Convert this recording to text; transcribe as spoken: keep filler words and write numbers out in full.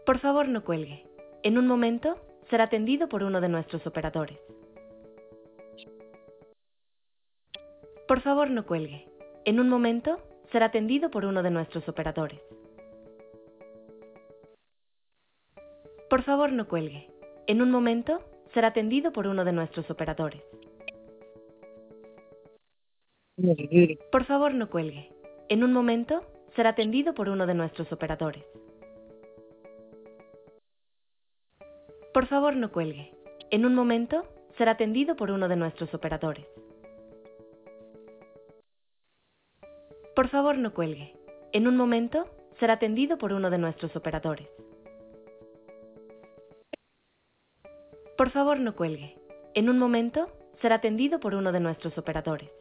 Por favor, no cuelgue. En un momento, será atendido por uno de nuestros operadores. Por favor, no cuelgue. En un momento, será atendido por uno de nuestros operadores. Por favor, no cuelgue. En un momento, será atendido por uno de nuestros operadores. Por favor, no cuelgue. En un momento, será atendido por uno de nuestros operadores. Por favor, no cuelgue. En un momento, será atendido por uno de nuestros operadores. Por favor, no cuelgue. En un momento, será atendido por uno de nuestros operadores. Por favor, no cuelgue. En un momento, será atendido por uno de nuestros operadores.